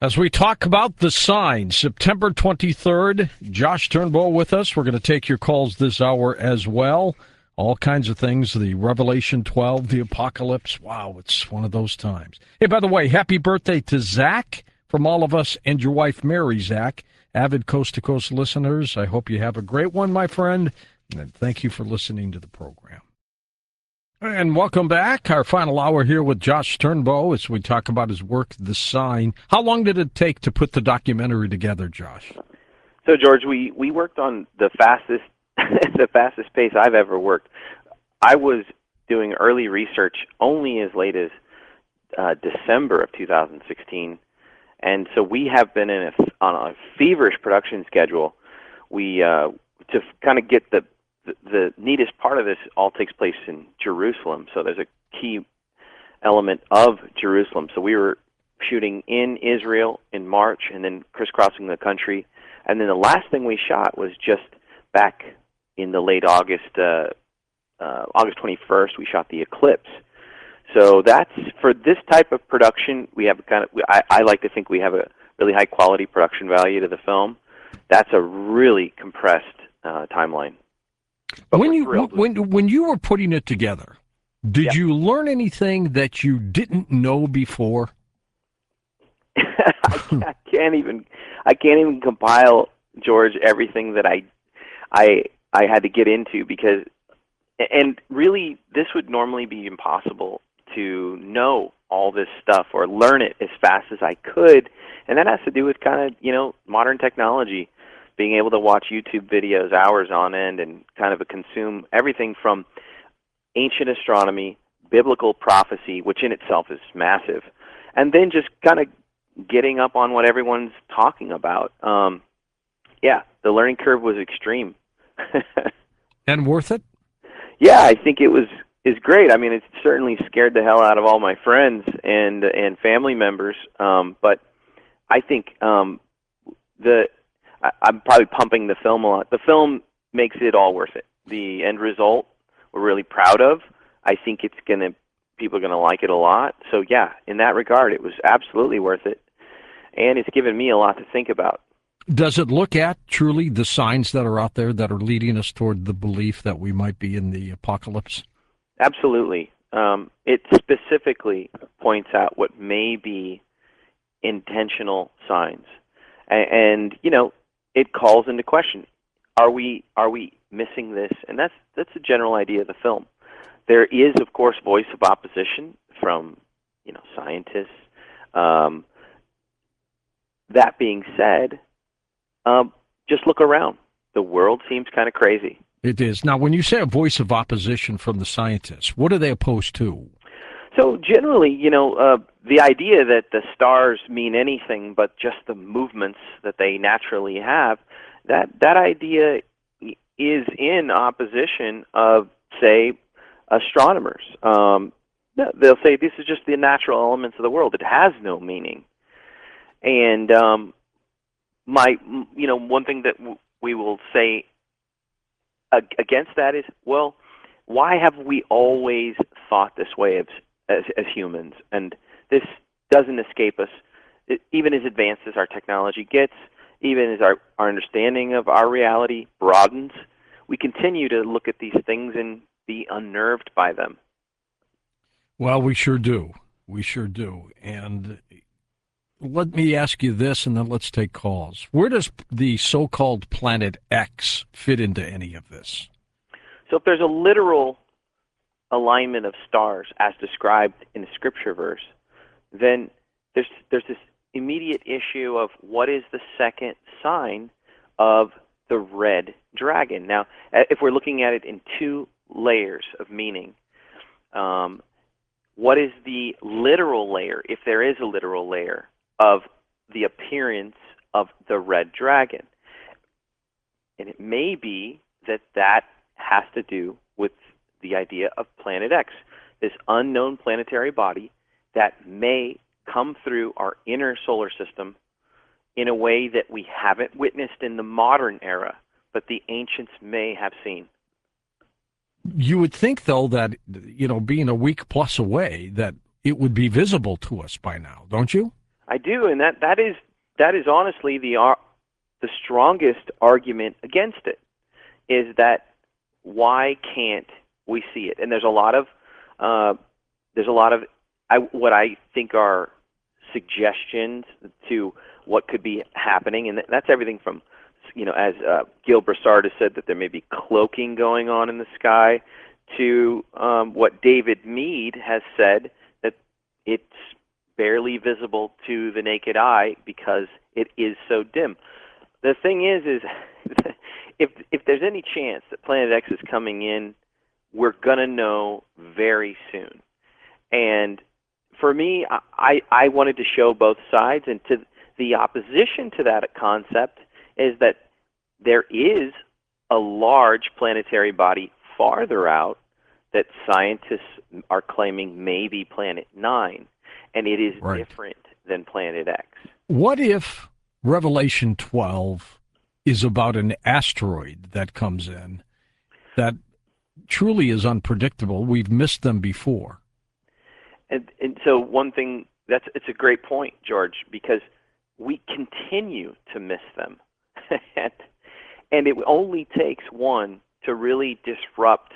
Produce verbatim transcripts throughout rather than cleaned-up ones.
As we talk about the sign, September twenty-third, Josh Turnbull with us. We're going to take your calls this hour as well. All kinds of things, the Revelation twelve, the apocalypse. Wow, it's one of those times. Hey, by the way, happy birthday to Zach from all of us and your wife, Mary, Zach. Avid Coast to Coast listeners, I hope you have a great one, my friend. And thank you for listening to the program. And welcome back. Our final hour here with Josh Turnbow as we talk about his work, The Sign. How long did it take to put the documentary together, Josh? So, George, we, we worked on the fastest the fastest pace I've ever worked. I was doing early research only as late as uh, December of two thousand sixteen, and so we have been in a, on a feverish production schedule. We uh, to kind of get the The, the neatest part of this all takes place in Jerusalem, so there's a key element of Jerusalem. So we were shooting in Israel in March and then crisscrossing the country. And then the last thing we shot was just back in the late August, uh, uh, August twenty-first, we shot the eclipse. So that's, for this type of production, we have kind of, I, I like to think we have a really high quality production value to the film. That's a really compressed uh, timeline. But when you when when you were putting it together, did yep. you learn anything that you didn't know before? I can't even I can't even compile, George, everything that I I I had to get into, because, and really this would normally be impossible to know all this stuff or learn it as fast as I could, and that has to do with kind of, you know, modern technology. Being able to watch YouTube videos hours on end and kind of consume everything from ancient astronomy, biblical prophecy, which in itself is massive, and then just kind of getting up on what everyone's talking about. Um, yeah, the learning curve was extreme. And worth it? Yeah, I think it was is great. I mean, it certainly scared the hell out of all my friends and and family members, um, but I think um, the I'm probably pumping the film a lot. The film makes it all worth it. The end result, we're really proud of. I think it's gonna, people are gonna like it a lot. So yeah, in that regard, it was absolutely worth it, and it's given me a lot to think about. Does it look at truly the signs that are out there that are leading us toward the belief that we might be in the apocalypse? Absolutely. Um, it specifically points out what may be intentional signs, and, and you know. It calls into question: Are we are we missing this? And that's that's the general idea of the film. There is, of course, voice of opposition from, you know, scientists. Um, that being said, um, just look around. The world seems kind of crazy. It is. Now, when you say a voice of opposition from the scientists, what are they opposed to? So generally, you know, uh, the idea that the stars mean anything but just the movements that they naturally have, that that idea is in opposition of, say, astronomers. Um, they'll say this is just the natural elements of the world. It has no meaning. And um, my, you know, one thing that w- we will say ag- against that is, well, why have we always thought this way of As, as humans? And this doesn't escape us. It, even as advanced as our technology gets, even as our, our understanding of our reality broadens, we continue to look at these things and be unnerved by them. Well, we sure do. We sure do. And let me ask you this, and then let's take calls. Where does the so-called Planet X fit into any of this? So if there's a literal alignment of stars as described in the scripture verse, then there's there's this immediate issue of what is the second sign of the red dragon. Now, if we're looking at it in two layers of meaning, um, what is the literal layer, if there is a literal layer, of the appearance of the red dragon? And it may be that that has to do with the idea of Planet X, this unknown planetary body that may come through our inner solar system in a way that we haven't witnessed in the modern era, but the ancients may have seen. You would think, though, that, you know, being a week plus away, that it would be visible to us by now, don't you? I do, and that, that is that is honestly the ar- the strongest argument against it. Is that why can't we see it? And there's a lot of uh, there's a lot of I, what I think are suggestions to what could be happening, and that's everything from, you know, as uh, Gil Broussard has said, that there may be cloaking going on in the sky, to um, what David Meade has said, that it's barely visible to the naked eye because it is so dim. The thing is, is if if there's any chance that Planet X is coming in, we're gonna know very soon. And for me, I, I wanted to show both sides, and to the opposition to that concept is that there is a large planetary body farther out that scientists are claiming may be Planet Nine, and it is Right. different than Planet X. What if Revelation twelve is about an asteroid that comes in that truly is unpredictable? We've missed them before. And, and so one thing, that's it's a great point, George, because we continue to miss them. and, and it only takes one to really disrupt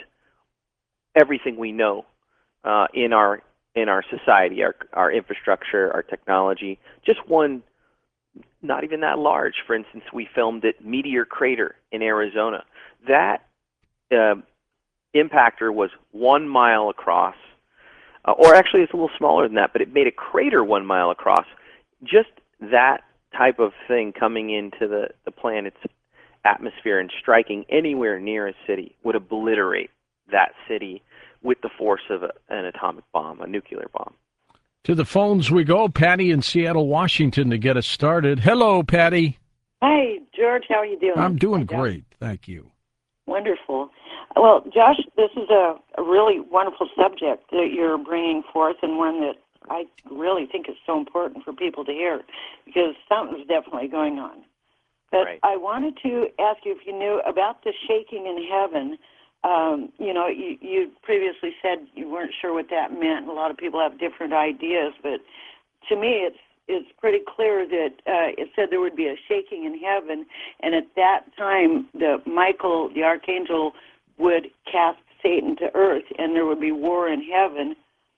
everything we know uh, in our in our society, our our infrastructure, our technology. Just one, not even that large. For instance, we filmed at Meteor Crater in Arizona. That uh, impactor was one mile across, uh, or actually it's a little smaller than that, but it made a crater one mile across. Just that type of thing coming into the, the planet's atmosphere and striking anywhere near a city would obliterate that city with the force of a, an atomic bomb, a nuclear bomb. To the phones we go. Patty in Seattle, Washington, to get us started. Hello, Patty. Hi, George. How are you doing? I'm doing Hi, great. Thank you. Wonderful. Well, Josh, this is a, a really wonderful subject that you're bringing forth, and one that I really think is so important for people to hear, because something's definitely going on. But Right. I wanted to ask you if you knew about the shaking in heaven. Um, you know, you, you previously said you weren't sure what that meant, and a lot of people have different ideas, but to me it's it's pretty clear that uh, it said there would be a shaking in heaven, and at that time the Michael, the archangel, would cast Satan to earth, and there would be war in heaven,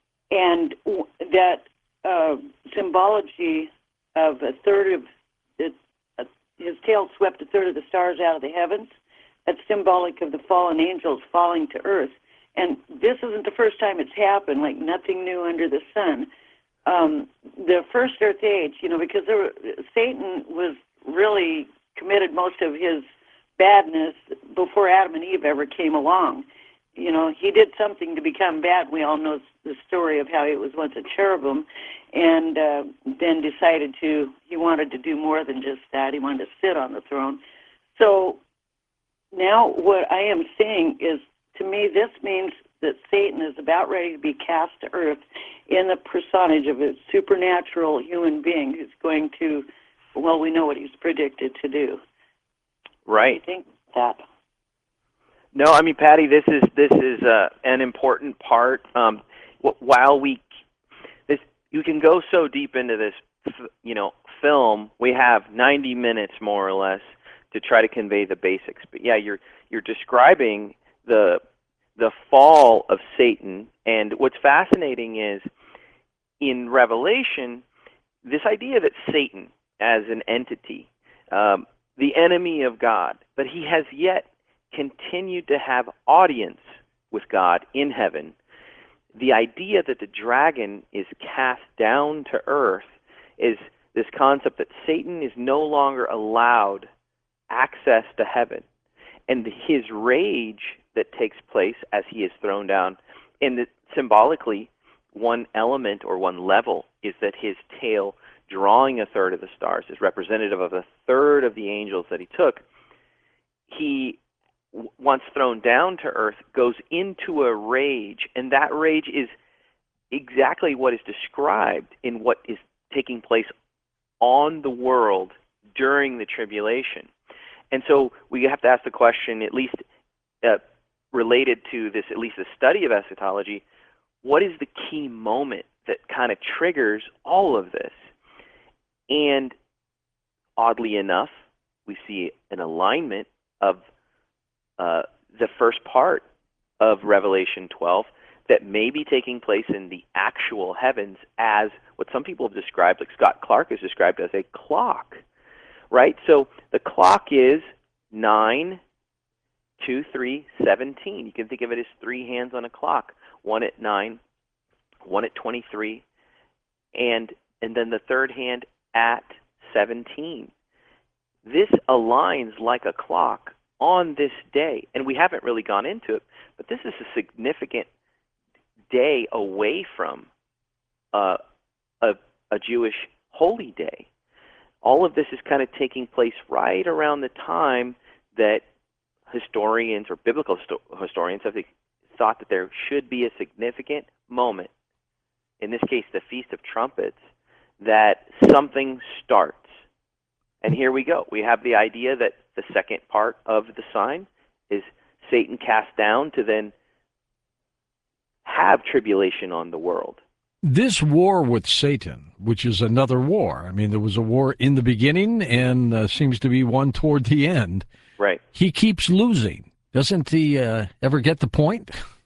and that uh, symbology of a third of the, uh, his tail swept a third of the stars out of the heavens. That's symbolic of the fallen angels falling to earth. And this isn't the first time it's happened, like nothing new under the sun. Um, the first Earth Age, you know, because there were, Satan was really committed most of his badness before Adam and Eve ever came along. You know, he did something to become bad. We all know the story of how he was once a cherubim, and uh, then decided to, he wanted to do more than just that. He wanted to sit on the throne. So now what I am saying is, to me, this means that Satan is about ready to be cast to earth in the personage of a supernatural human being who's going to, well, we know what he's predicted to do. Right. I think that. No, I mean, Patty, this is this is uh, an important part. Um, while we, this you can go so deep into this, you know, film. We have ninety minutes more or less to try to convey the basics. But yeah, you're you're describing the the fall of Satan, and what's fascinating is in Revelation, this idea that Satan as an entity, um, the enemy of God, but he has yet continued to have audience with God in heaven. The idea that the dragon is cast down to earth is this concept that Satan is no longer allowed access to heaven. And his rage that takes place as he is thrown down, and the, symbolically, one element or one level is that his tail, drawing a third of the stars, is representative of a third of the angels that he took. He, once thrown down to earth, goes into a rage, and that rage is exactly what is described in what is taking place on the world during the tribulation. And so we have to ask the question, at least uh, related to this, at least the study of eschatology, what is the key moment that kind of triggers all of this? And oddly enough, we see an alignment of uh, the first part of Revelation twelve that may be taking place in the actual heavens as what some people have described, like Scott Clark has described, as a clock, right? So the clock is nine, two, three, seventeen. You can think of it as three hands on a clock, one at nine, one at twenty-three, and and then the third hand at seventeen. This aligns like a clock on this day, and we haven't really gone into it, but this is a significant day away from uh, a, a Jewish holy day. All of this is kind of taking place right around the time that historians or biblical sto- historians have thought that there should be a significant moment, in this case the Feast of Trumpets, that something starts. And here we go. We have the idea that the second part of the sign is Satan cast down to then have tribulation on the world. This war with Satan, which is another war. I mean, there was a war in the beginning and uh, seems to be one toward the end. Right. He keeps losing. Doesn't he uh, ever get the point?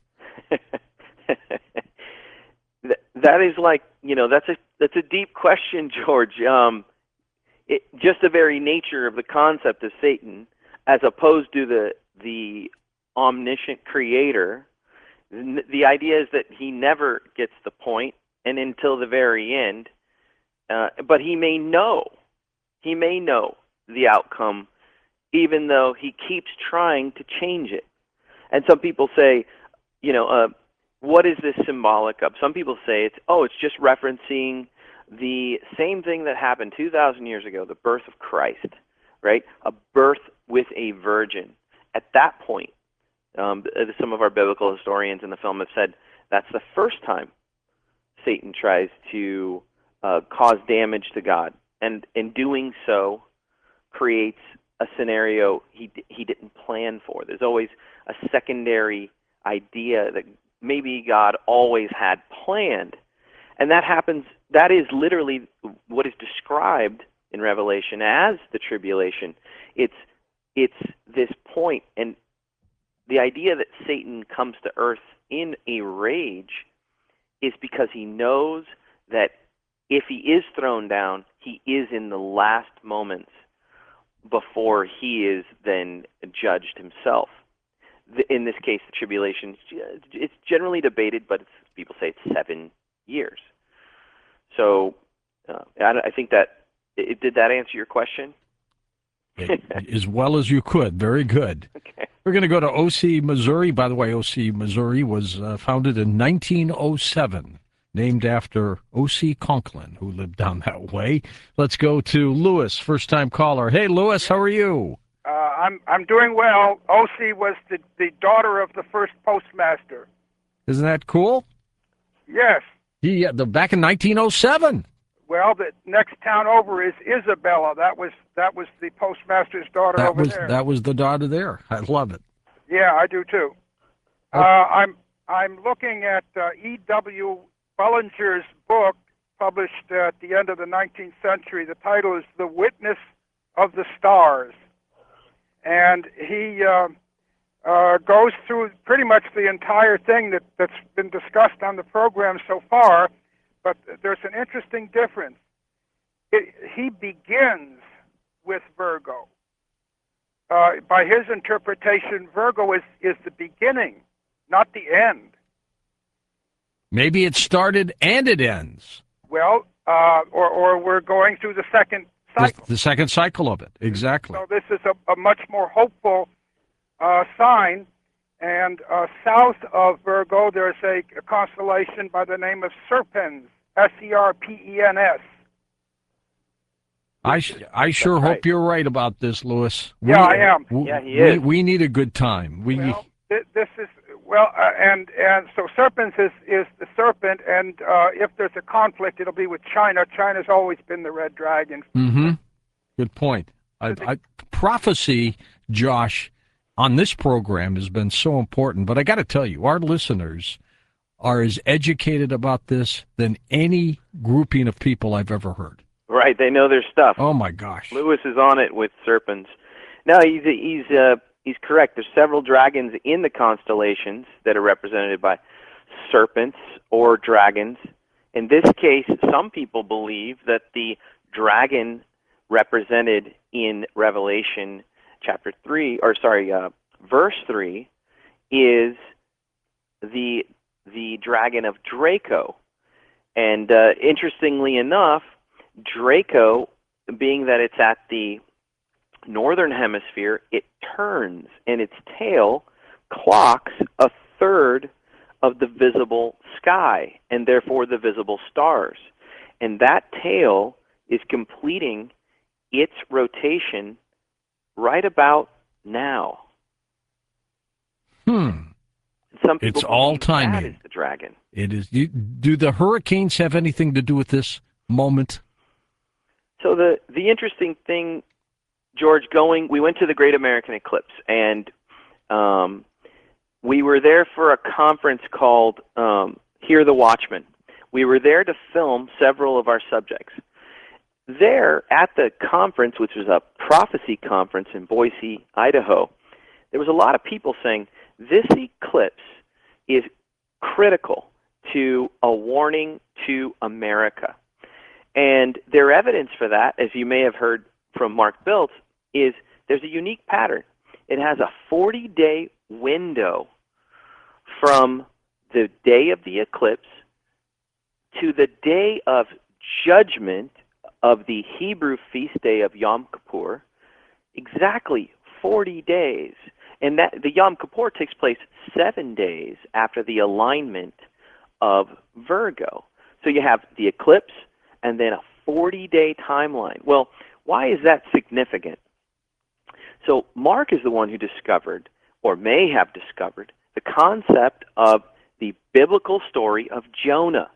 That is like, you know, that's a that's a deep question, George. Um, it, just the very nature of the concept of Satan, as opposed to the the omniscient creator, the idea is that he never gets the point, and until the very end. Uh, but he may know, he may know the outcome, even though he keeps trying to change it. And some people say, you know, uh, what is this symbolic of? Some people say it's, oh, it's just referencing the same thing that happened two thousand years ago, the birth of Christ, right? A birth with a virgin. At that point, um, some of our biblical historians in the film have said that's the first time Satan tries to uh, cause damage to God, and in doing so creates a scenario he he didn't plan for. There's always a secondary idea that maybe God always had planned, and that happens. That is literally what is described in Revelation as the tribulation. It's it's this point, and the idea that Satan comes to earth in a rage is because he knows that if he is thrown down, he is in the last moments before he is then judged himself. In this case, the tribulation, it's generally debated, but it's, people say it's seven years. So uh, I, I think that, it, did that answer your question? As well as you could. Very good. Okay. We're going to go to O C, Missouri. By the way, O C, Missouri was uh, founded in nineteen oh seven, named after O C Conklin, who lived down that way. Let's go to Lewis, first-time caller. Hey, Lewis, how are you? Uh, I'm I'm doing well. O C was the, the daughter of the first postmaster. Isn't that cool? Yes. He, uh, the, back in nineteen oh seven. Well, the next town over is Isabella. That was that was the postmaster's daughter That over was there. that was the daughter there. I love it. Yeah, I do too. Oh. Uh, I'm I'm looking at uh, E W Bullinger's book, published uh, at the end of the nineteenth century. The title is "The Witness of the Stars," and he uh, uh, goes through pretty much the entire thing that, that's been discussed on the program so far. But there's an interesting difference. It, he begins with Virgo. Uh, by his interpretation, Virgo is, is the beginning, not the end. Maybe it started and it ends. Well, uh, or, or we're going through the second cycle. The, the second cycle of it, exactly. So this is a, a much more hopeful uh, sign. And uh, south of Virgo, there's a, a constellation by the name of Serpens, S E R P E N S. I, I sure right. hope you're right about this, Lewis. Yeah, I am. We, Yeah, he we, is. we need a good time. We Well, th- this is well, uh, and and so Serpens is is the serpent, and uh, if there's a conflict, it'll be with China. China's always been the red dragon. Mm-hmm. Good point. I, I, prophecy, Josh, on this program has been so important. But I got to tell you, our listeners are as educated about this than any grouping of people I've ever heard. Right, they know their stuff. Oh my gosh. Lewis is on it with serpents. No, he's he's uh, he's correct. There's several dragons in the constellations that are represented by serpents or dragons. In this case, some people believe that the dragon represented in Revelation chapter three, or sorry, uh, verse three, is the the dragon of Draco. And uh, interestingly enough, Draco, being that it's at the northern hemisphere, it turns, and its tail clocks a third of the visible sky, and therefore the visible stars. And that tail is completing its rotation right about now. Hmm. Some people It's all believe timing. That is the dragon. It is. Do, do the hurricanes have anything to do with this moment? So the the interesting thing, George, going, we went to the Great American Eclipse, and um, we were there for a conference called um, Hear the Watchman. We were there to film several of our subjects. There at the conference, which was a prophecy conference in Boise, Idaho, there was a lot of people saying, this eclipse is critical to a warning to America. And their evidence for that, as you may have heard from Mark Biltz, is there's a unique pattern. It has a forty-day window from the day of the eclipse to the day of judgment of the Hebrew feast day of Yom Kippur, exactly forty days. And that the Yom Kippur takes place seven days after the alignment of Virgo. So you have the eclipse and then a forty-day timeline. Well, why is that significant? So Mark is the one who discovered, or may have discovered, the concept of the biblical story of Jonah.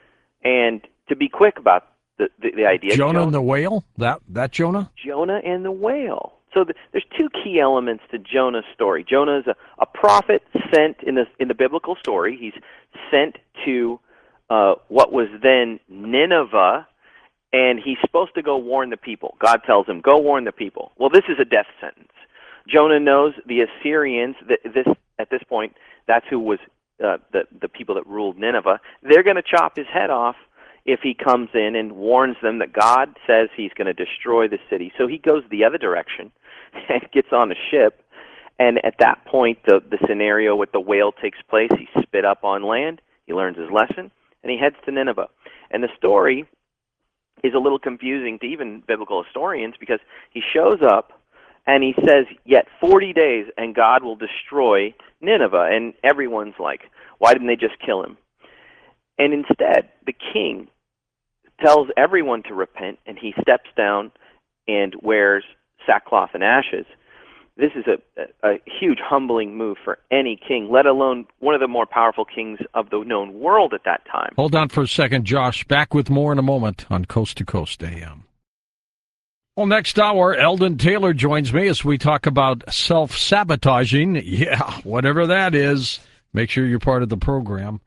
And to be quick about the, the, the idea... Jonah, Jonah and the whale? That, that Jonah? Jonah and the whale. So the, there's two key elements to Jonah's story. Jonah is a, a prophet sent in the in the biblical story. He's sent to uh, what was then Nineveh, and he's supposed to go warn the people. God tells him, go warn the people. Well, this is a death sentence. Jonah knows the Assyrians, that this at this point, that's who was uh, the, the people that ruled Nineveh. They're going to chop his head off if he comes in and warns them that God says he's going to destroy the city. So he goes the other direction and gets on a ship, and at that point the, the scenario with the whale takes place. He's spit up on land, he learns his lesson, and he heads to Nineveh. And the story is a little confusing to even biblical historians because he shows up and he says, yet forty days and God will destroy Nineveh. And everyone's like, why didn't they just kill him? And instead, the king tells everyone to repent, and he steps down and wears sackcloth and ashes. This is a, a, a huge humbling move for any king, let alone one of the more powerful kings of the known world at that time. Hold on for a second, Josh. Back with more in a moment on Coast to Coast A M. Well, next hour, Eldon Taylor joins me as we talk about self-sabotaging. Yeah, whatever that is. Make sure you're part of the program.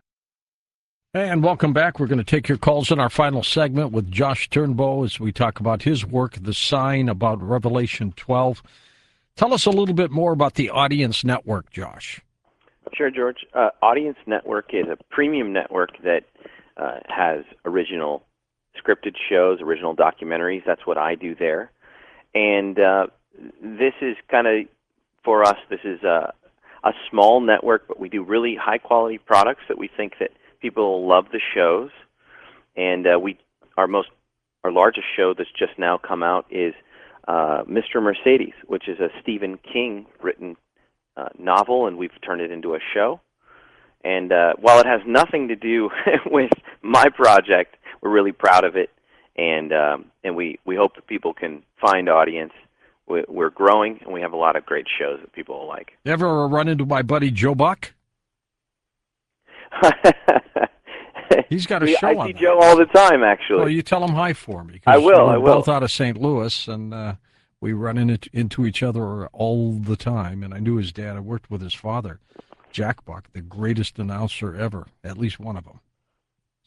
And welcome back. We're going to take your calls in our final segment with Josh Turnbow as we talk about his work, The Sign, about Revelation twelve. Tell us a little bit more about the Audience Network, Josh. Sure, George. Uh, Audience Network is a premium network that uh, has original scripted shows, original documentaries. That's what I do there. And uh, this is kind of, for us, this is a, a small network, but we do really high-quality products that we think that people love the shows. And uh, we, our most, our largest show that's just now come out is uh, Mister Mercedes, which is a Stephen King written uh, novel, and we've turned it into a show. And uh, while it has nothing to do with my project, we're really proud of it, and um, and we, we hope that people can find audience. We're, we're growing, and we have a lot of great shows that people will like. Ever run into my buddy Joe Buck? He's got a we, show I on see that. Joe all the time, actually. Well, you tell him hi for me. 'Cause I will, We're I will. both out of Saint Louis, and uh, we run in it, into each other all the time. And I knew his dad. I worked with his father, Jack Buck, the greatest announcer ever, at least one of them.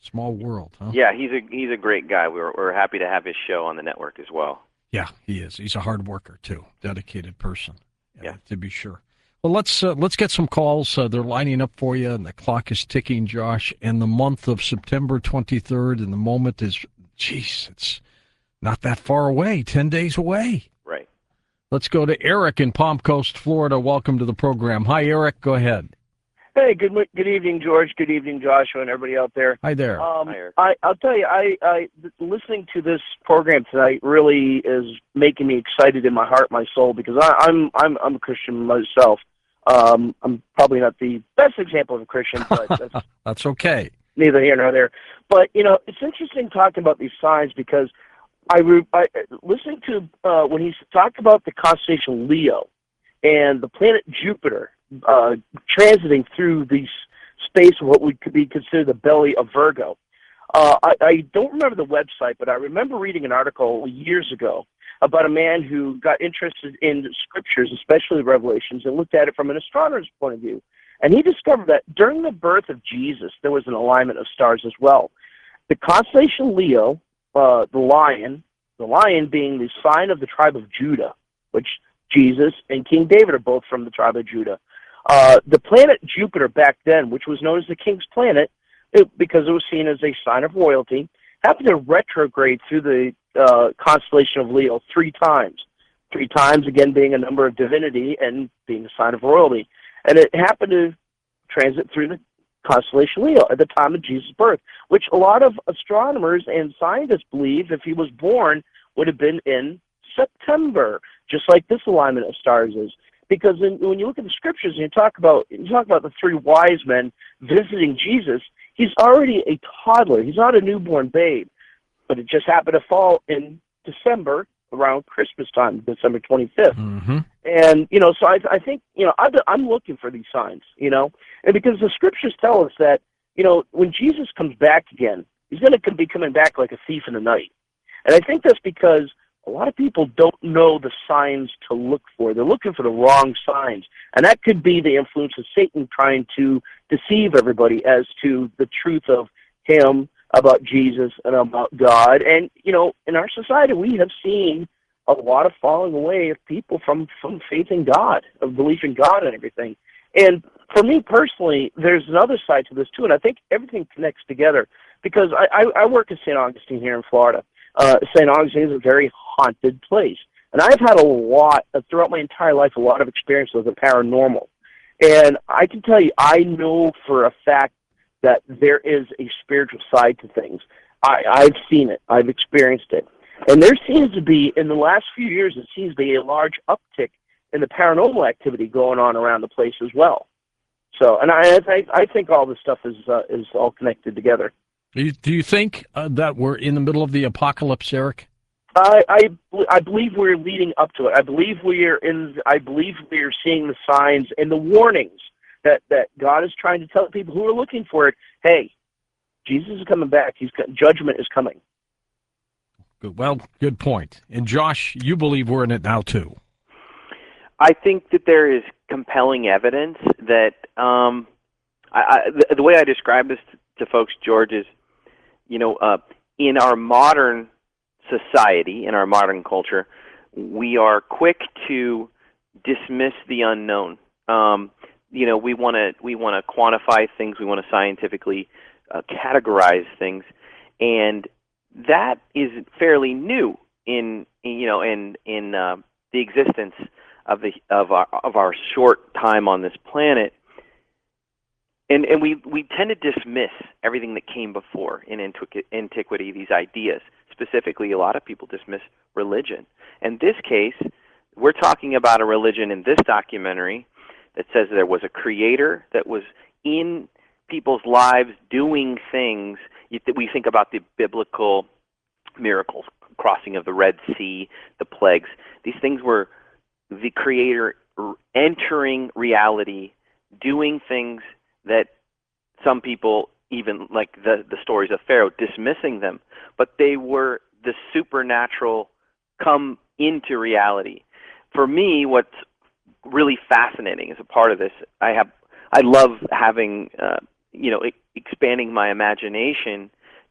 Small world, huh? Yeah, he's a he's a great guy. We're we're happy to have his show on the network as well. Yeah, he is. He's a hard worker too, dedicated person. Yeah, to be sure. Well, let's uh, let's get some calls. Uh, they're lining up for you, and the clock is ticking, Josh. And the month of September twenty-third, and the moment is, geez, it's not that far away. Ten days away. right. Let's go to Eric in Palm Coast, Florida. Welcome to the program. Hi, Eric. Go ahead. Hey, good good evening, George. Good evening, Joshua, and everybody out there. Hi there. Um, Hi, Eric. I, I'll tell you, I, I listening to this program tonight really is making me excited in my heart, my soul, because I, I'm I'm I'm a Christian myself. Um, I'm probably not the best example of a Christian, but that's That's okay. neither here nor there. But you know, it's interesting talking about these signs because I, re, I listening to uh, when he talked about the constellation Leo and the planet Jupiter uh, transiting through the space of what would could be considered the belly of Virgo. Uh, I, I don't remember the website, but I remember reading an article years ago about a man who got interested in the scriptures, especially Revelations, and looked at it from an astronomer's point of view. And he discovered that during the birth of Jesus, there was an alignment of stars as well. The constellation Leo, uh, the lion, the lion being the sign of the tribe of Judah, which Jesus and King David are both from the tribe of Judah. Uh, the planet Jupiter back then, which was known as the king's planet, it, because it was seen as a sign of royalty, happened to retrograde through the uh, constellation of Leo three times. Three times, again, being a number of divinity and being a sign of royalty. And it happened to transit through the constellation Leo at the time of Jesus' birth, which a lot of astronomers and scientists believe if he was born would have been in September, just like this alignment of stars is. Because in, when you look at the scriptures and you talk about you talk about the three wise men visiting Jesus, he's already a toddler. He's not a newborn babe, but it just happened to fall in December around Christmas time, December twenty-fifth. Mm-hmm. And you know, so I, I think you know I've been, I'm looking for these signs, you know, and because the scriptures tell us that you know when Jesus comes back again, he's going to be coming back like a thief in the night, and I think that's because a lot of people don't know the signs to look for. They're looking for the wrong signs. And that could be the influence of Satan trying to deceive everybody as to the truth of him, about Jesus, and about God. And, you know, in our society, we have seen a lot of falling away of people from, from faith in God, of belief in God and everything. And for me personally, there's another side to this, too, and I think everything connects together. Because I, I, I work in Saint Augustine here in Florida. Uh, Saint Augustine is a very haunted place. And I've had a lot, uh, throughout my entire life, a lot of experience with the paranormal. And I can tell you, I know for a fact that there is a spiritual side to things. I, I've seen it. I've experienced it. And there seems to be, in the last few years, it seems to be a large uptick in the paranormal activity going on around the place as well. So, and I, I, I think all this stuff is uh, is all connected together. Do you, do you think uh, that we're in the middle of the apocalypse, Eric? I, I I believe we're leading up to it. I believe we are in. I believe we are seeing the signs and the warnings that, that God is trying to tell people who are looking for it. Hey, Jesus is coming back. He's judgment is coming. Good. Well, good point. And Josh, you believe we're in it now too. I think that there is compelling evidence that um, I, I, the, the way I describe this to, to folks, George, is you know uh, in our modern society, in our modern culture, we are quick to dismiss the unknown. Um, you know, we want to we want to quantify things. We want to scientifically uh, categorize things, and that is fairly new in, in you know in in uh, the existence of the of our of our short time on this planet. And and we, we tend to dismiss everything that came before in antiquity, these ideas. Specifically, a lot of people dismiss religion. In this case, we're talking about a religion in this documentary that says there was a creator that was in people's lives doing things. We think about the biblical miracles, crossing of the Red Sea, the plagues. These things were the creator entering reality, doing things that some people, even like the, the stories of Pharaoh, dismissing them, but they were the supernatural come into reality. For me, what's really fascinating as a part of this, I have, I love having, uh, you know, e- expanding my imagination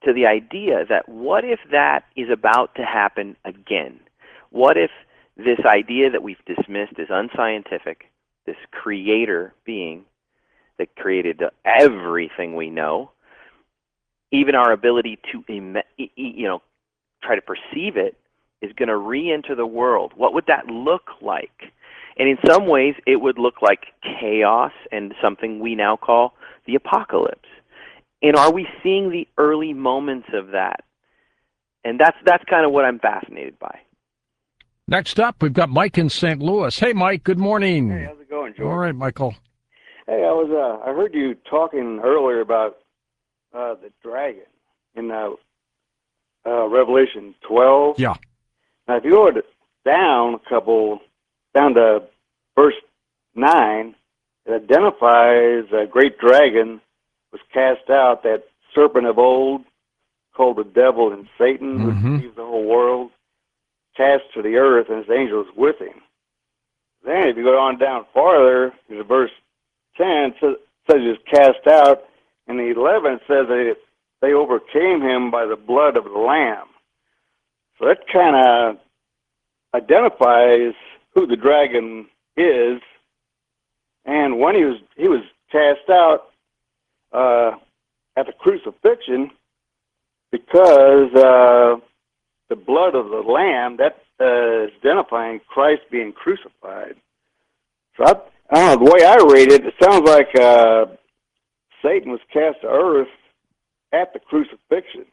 to the idea that what if that is about to happen again? What if this idea that we've dismissed as unscientific, this creator being that created everything we know, even our ability to, you know, try to perceive it, is going to re-enter the world? What would that look like? And in some ways, it would look like chaos and something we now call the apocalypse. And are we seeing the early moments of that? And that's that's kind of what I'm fascinated by. Next up, we've got Mike in Saint Louis. Hey, Mike, good morning. Hey, how's it going, George? All right, Michael. Hey, I was uh, I heard you talking earlier about uh, the dragon in uh, uh, Revelation twelve. Yeah. Now, if you go down a couple, down to verse nine, it identifies a great dragon was cast out, that serpent of old, called the devil and Satan, Mhm. who deceives the whole world, cast to the earth, and his angels with him. Then, if you go on down farther, to verse ten, it says, says he was cast out, and the eleven says that they overcame him by the blood of the Lamb. So that kind of identifies who the dragon is. And when he was he was cast out uh, at the crucifixion, because uh, the blood of the Lamb, that uh, is identifying Christ being crucified. So I, I don't know, the way I read it, it sounds like uh, Satan was cast to earth at the crucifixion.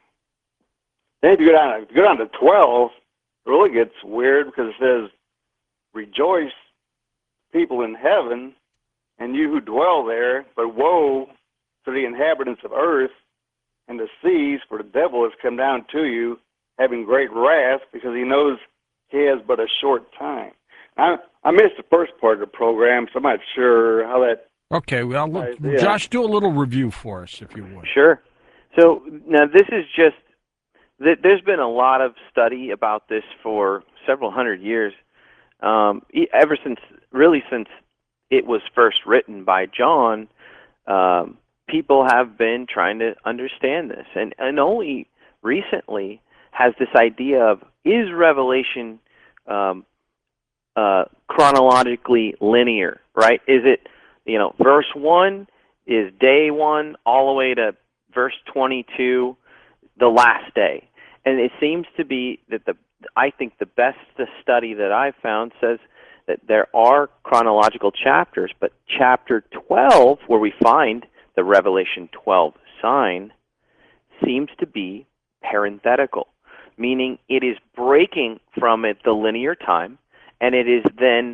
Then if you go down, if you go down to twelve, it really gets weird, because it says, "Rejoice, people in heaven, and you who dwell there, but woe to the inhabitants of earth and the seas, for the devil has come down to you, having great wrath, because he knows he has but a short time." I, I missed the first part of the program, so I'm not sure how that... Okay, well, look, Uh, yeah. Josh, do a little review for us, if you would. Sure. So now this is just, th- there's been a lot of study about this for several hundred years, um, e- ever since, really since it was first written by John. Um, people have been trying to understand this. And, and only recently has this idea of, is Revelation um, uh, chronologically linear, right? Is it, you know, verse one is day one all the way to verse twenty-two, the last day. And it seems to be that the, I think the best study that I've found says that there are chronological chapters, but chapter twelve, where we find the Revelation twelve sign, seems to be parenthetical, meaning it is breaking from it the linear time, and it is then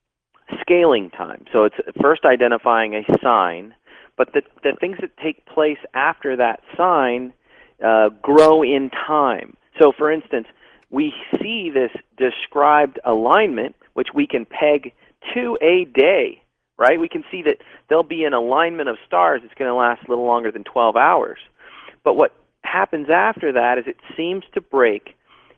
scaling time. So it's first identifying a sign, but the, the things that take place after that sign uh, grow in time. So for instance, we see this described alignment, which we can peg to a day, right? We can see that there'll be an alignment of stars that's going to last a little longer than twelve hours. But what happens after that is it seems to break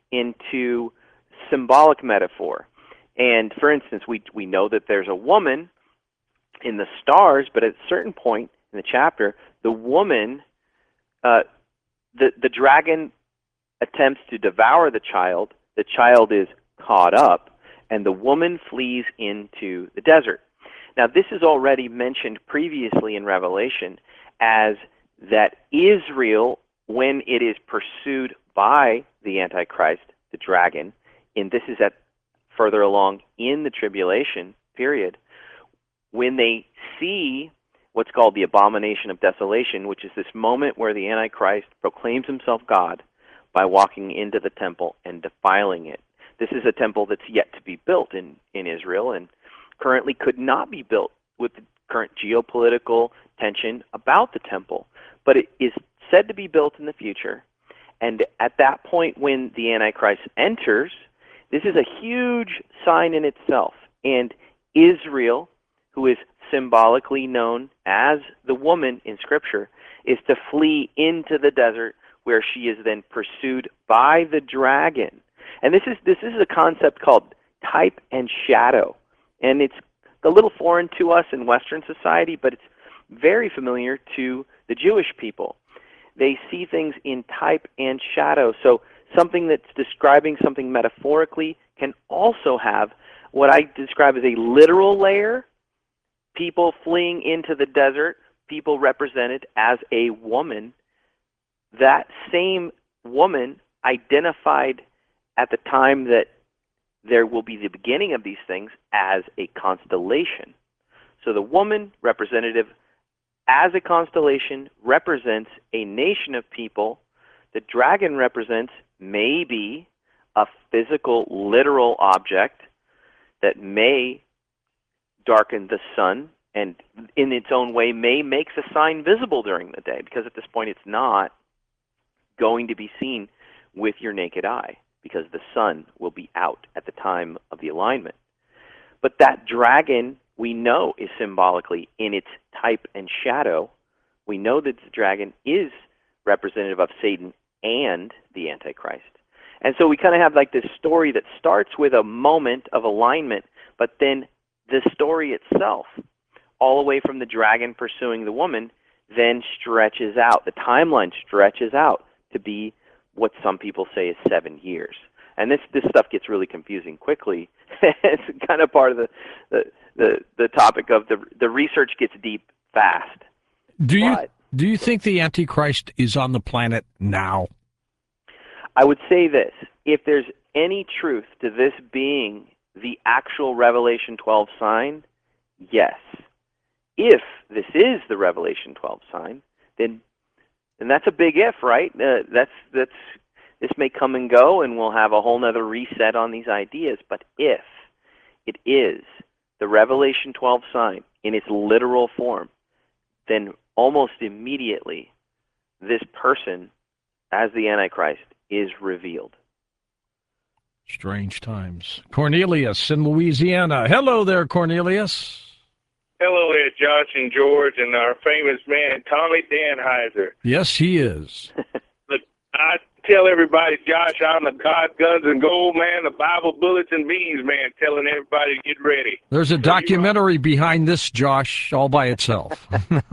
into symbolic metaphor. And for instance, we we know that there's a woman in the stars, but at a certain point in the chapter, the woman, uh, the the dragon attempts to devour the child. The child is caught up, and the woman flees into the desert. Now, this is already mentioned previously in Revelation as that Israel, when it is pursued by the Antichrist, the dragon, and this is at further along in the tribulation period, when they see what's called the abomination of desolation, which is this moment where the Antichrist proclaims himself God by walking into the temple and defiling it. This is a temple that's yet to be built in, in Israel and currently could not be built with the current geopolitical tension about the temple, but it is said to be built in the future. And at that point when the Antichrist enters, this is a huge sign in itself. And Israel, who is symbolically known as the woman in Scripture, is to flee into the desert, where she is then pursued by the dragon. And this is this is a concept called type and shadow. And it's a little foreign to us in Western society, but it's very familiar to the Jewish people. They see things in type and shadow. So something that's describing something metaphorically can also have what I describe as a literal layer, people fleeing into the desert, people represented as a woman. That same woman identified at the time that there will be the beginning of these things as a constellation. So the woman representative as a constellation represents a nation of people. The dragon represents maybe a physical, literal object that may darken the sun and in its own way may make the sign visible during the day, because at this point it's not going to be seen with your naked eye because the sun will be out at the time of the alignment. But that dragon we know is symbolically in its type and shadow. We know that the dragon is representative of Satan and the Antichrist. And so we kind of have like this story that starts with a moment of alignment, but then the story itself, all the way from the dragon pursuing the woman, then stretches out. The timeline stretches out to be what some people say is seven years. And this, this stuff gets really confusing quickly. It's kind of part of the, the, the, the topic of the, the research gets deep fast. Do you, But do you think the Antichrist is on the planet now? I would say this: if there's any truth to this being the actual Revelation twelve sign, yes. If this is the Revelation twelve sign, then then that's a big if, right? Uh, that's that's this may come and go, and we'll have a whole nother reset on these ideas. But if it is the Revelation twelve sign in its literal form, then almost immediately this person, as the Antichrist, is revealed. Strange times. Cornelius in Louisiana. Hello there, Cornelius. Hello there, Josh and George, and our famous man, Tommy Danheiser. Yes, he is. Look, I tell everybody, Josh, I'm the God, Guns, and Gold man, the Bible, Bullets, and Beans man, telling everybody to get ready. There's a documentary behind this, Josh, all by itself.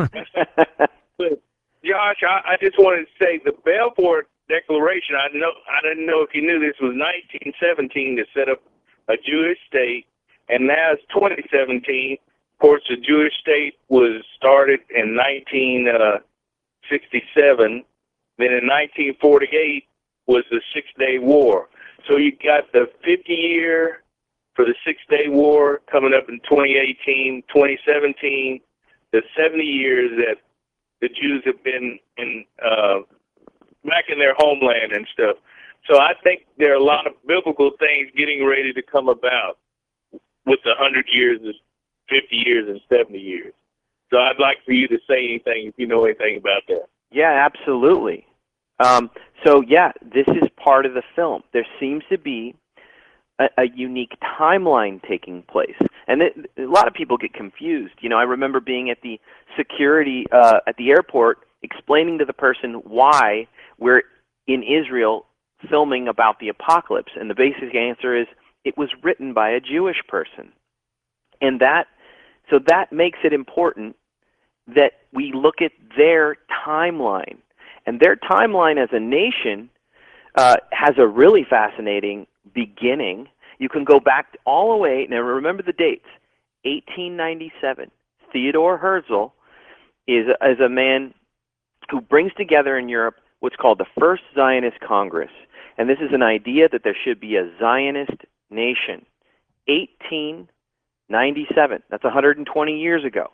Josh, I, I just wanted to say the Balfour Declaration, I know I didn't know if you knew this, was nineteen seventeen to set up a Jewish state, and now it's twenty seventeen. Of course, the Jewish state was started in nineteen sixty-seven. Then in nineteen forty-eight was the Six-Day War. So you got the fifty year for the Six-Day War coming up in twenty eighteen, twenty seventeen, the seventy years that the Jews have been in uh, back in their homeland and stuff. So I think there are a lot of biblical things getting ready to come about with the hundred years, fifty years, and seventy years. So I'd like for you to say anything if you know anything about that. Yeah, absolutely. Um, so yeah, this is part of the film. There seems to be a, a unique timeline taking place, and it, a lot of people get confused. You know, I remember being at the security uh, at the airport, explaining to the person why we're in Israel filming about the apocalypse, and the basic answer is it was written by a Jewish person, and that so that makes it important that we look at their timeline. And their timeline as a nation uh, has a really fascinating beginning. You can go back all the way, now remember the dates, eighteen ninety-seven. Theodore Herzl is, is a man who brings together in Europe what's called the First Zionist Congress. And this is an idea that there should be a Zionist nation. eighteen ninety-seven, that's one hundred twenty years ago.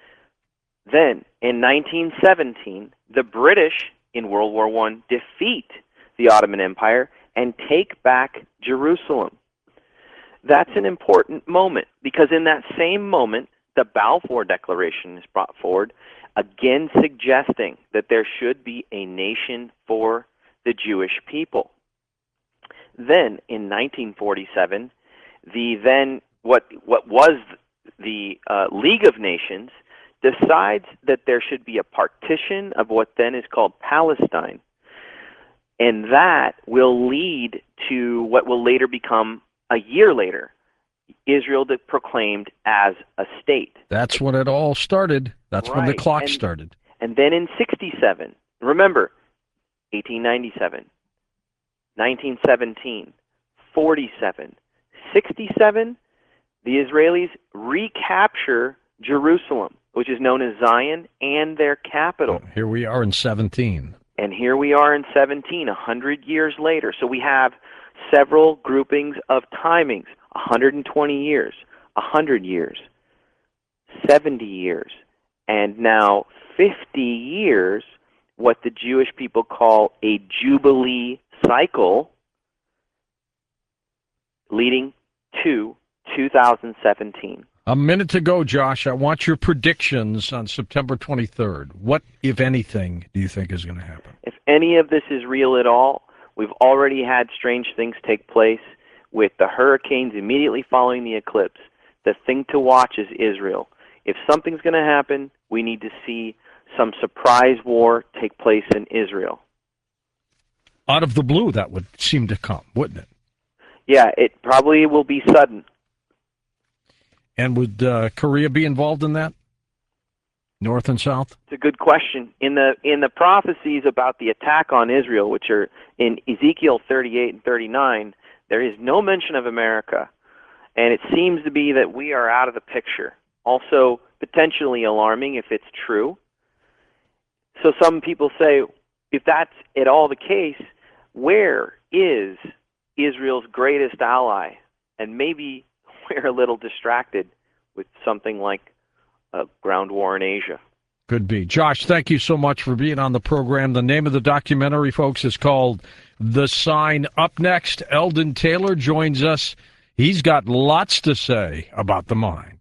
Then, in nineteen seventeen, the British in World War One defeat the Ottoman Empire and take back Jerusalem. That's an important moment because in that same moment, the Balfour Declaration is brought forward, again suggesting that there should be a nation for the Jewish people. Then, in nineteen forty-seven, the then what what was the uh, League of Nations decides that there should be a partition of what then is called Palestine. And that will lead to what will later become, a year later, Israel proclaimed as a state. That's when it all started. That's Right. when the clock and, started. And then in sixty-seven, Remember, eighteen ninety-seven, nineteen seventeen, forty-seven, sixty-seven, the Israelis recapture Jerusalem, which is known as Zion, and their capital. Here we are in seventeen. And here we are in seventeen, a hundred years later. So we have several groupings of timings, one hundred twenty years, one hundred years, seventy years, and now fifty years, what the Jewish people call a Jubilee cycle, leading to two thousand seventeen. A minute to go, Josh. I want your predictions on September twenty-third. What, if anything, do you think is going to happen? If any of this is real at all, we've already had strange things take place with the hurricanes immediately following the eclipse. The thing to watch is Israel. If something's going to happen, we need to see some surprise war take place in Israel. Out of the blue, that would seem to come, wouldn't it? Yeah, it probably will be sudden. And would uh, Korea be involved in that? North and South? It's a good question. In the in the prophecies about the attack on Israel, which are in Ezekiel thirty-eight and thirty-nine, there is no mention of America. And it seems to be that we are out of the picture. Also, potentially alarming if it's true. So some people say, if that's at all the case, where is Israel's greatest ally? And maybe we're a little distracted with something like a ground war in Asia. Could be. Josh, thank you so much for being on the program. The name of the documentary, folks, is called The Sign. Up next, Eldon Taylor joins us. He's got lots to say about the mind.